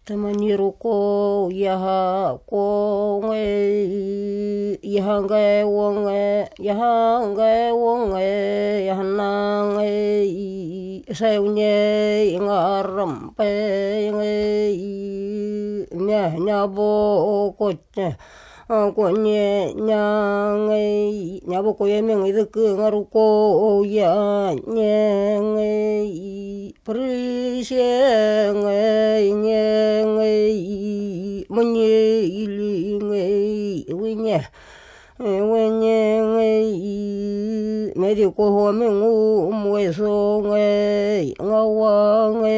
Tamaniru ko yaha ko nge yaha nge wonge yaha nge wonge yaha na nge saunye ngaram pe nge nya nyabo ko konye nyange nyabo ko yeme ngi ke ngaru ko ya nyenge prisye nge nyenge munye ili nge winye wenye nge meri ko ho me ngu mweso nge ngawa nge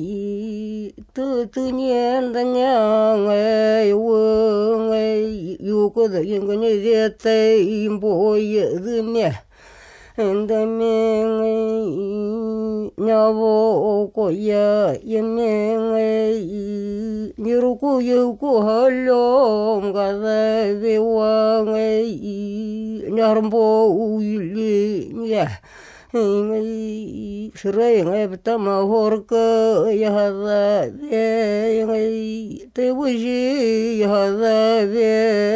tu nyen da nyange wo nge yu ko da yin nge de te imbo ye de ne enda me nge nyabo ko ya ye me nge niru ko yu ko halom ga da be wa nge nyarbo uili ya ngai srai ngai betama horka ya hada be ngai te wuji ya hada be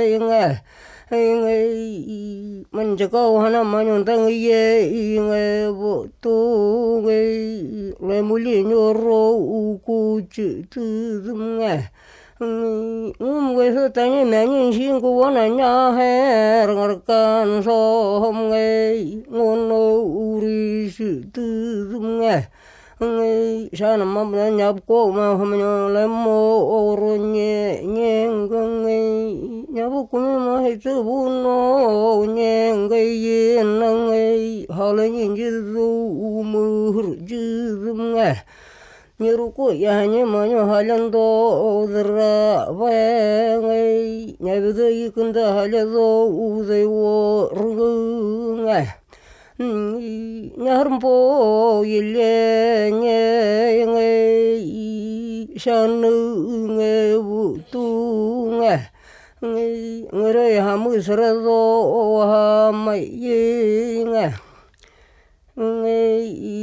ngai manjakau hana manyondang ye ngai bo tu ngai le muli nyoro ku chu tu ngai ngai so tanya nanya sing ko wana nya her ngarkan so ngai ngono uri su tu ngai ngai sana mam na nyap ko ma hamnya le mo oronye nyeng ngai nyap ko ma he tu buno nyeng ngai ngai halenyin jiru umur jiru ngai Nyeruko ya hanya manyo halando odra wengai nyabudo ikunda halado udewo rungai nyarmpo yile ngai shanu ngai butu ngai ngere hamu sarado hamai ngai ngai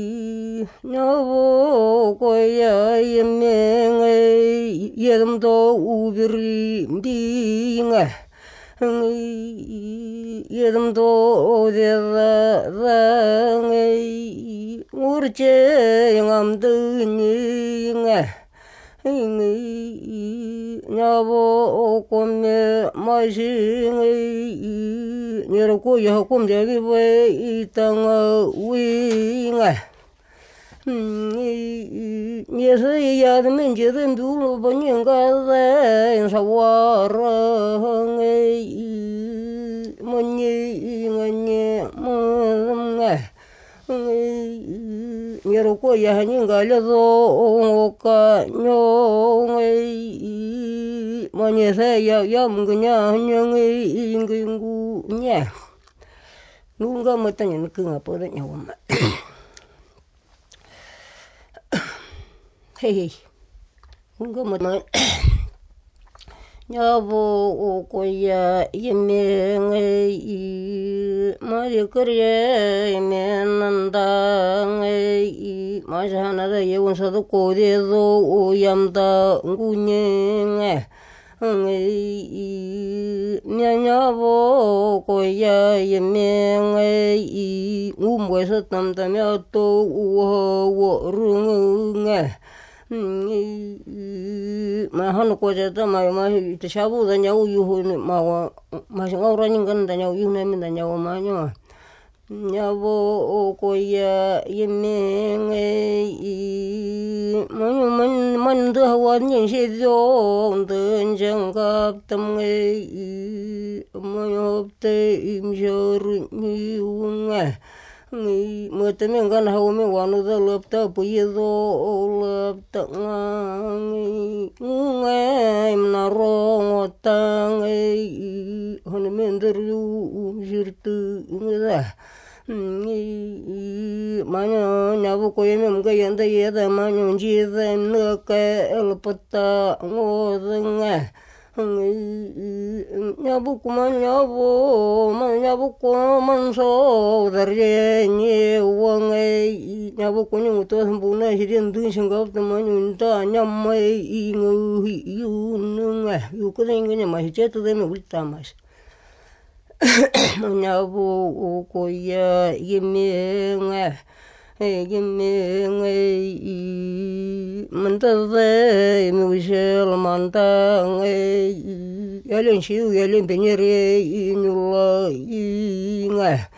nyabo ko ya yeme ngai yedam do ubiri ndi ngai yedam do de da ngai urche ngam du ni ngai nyabo ko me mai ngai nyero ko ya ko me bi we itang wi ngai nye se ya de men je den du lo ba nyen ga de sa wa ra ngai mo nye nganye mo ngai nyero ko ya nyen ga le do ka nyo ngai mo nye se ya ya mo nya ngai ngu nya nunga matanya nkunga po da nyawa ma hey nunga matanya nyabo ko ya yeme ngai mari kare me nanda ngai ma jana da yewon sa do ko de do yamda ngunye ngai nyanyabo ko ya yeme ngai umwe sa tam tam ya to wo rung ngai ma hanu ko ja ta ma te shabu da nyau yu ma ngau raning kan da nyau yu na min da nyau ma nyo nyabo ko ya yeme ngai man de hawan yin she do de jang gap tam ngai mo te im jor ni unga ngi mo te men gan hawo me wanu da lop ta pu ye do lop ta ngai ngai im na ro ta ngai hon men der yu jirtu ngai manyo nyabu ko yeme mga yanda yeda manyo jida nuka elpata ngodanga Nyabukuman nyabu man nyabukuman so darye wangai nyabukuni muto sambuna hirin dun singap teman unta nyamai ingu yununga yukudengnya mahicetu demi ultamas nyabu koya yemenga mantade michel mantang yalen shiu yalen benyere inulla inga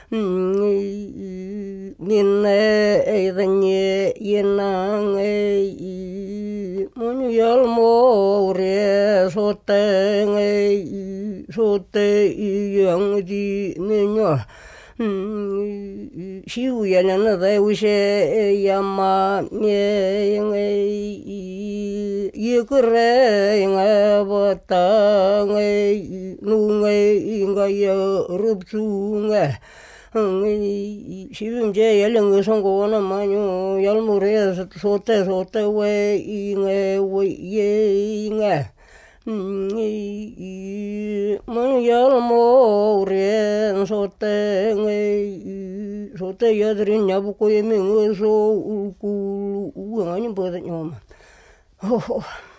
minne edanye yenang monu yalmo re sote yang di nenya shiu yana da wishe yama yekure nga bata nunga inga ya rupsunga shiu je yaleng songo na manyo yalmure sote we inga man yalmo re sote yadrin nyabuko yemi so ku ngani boda nyoma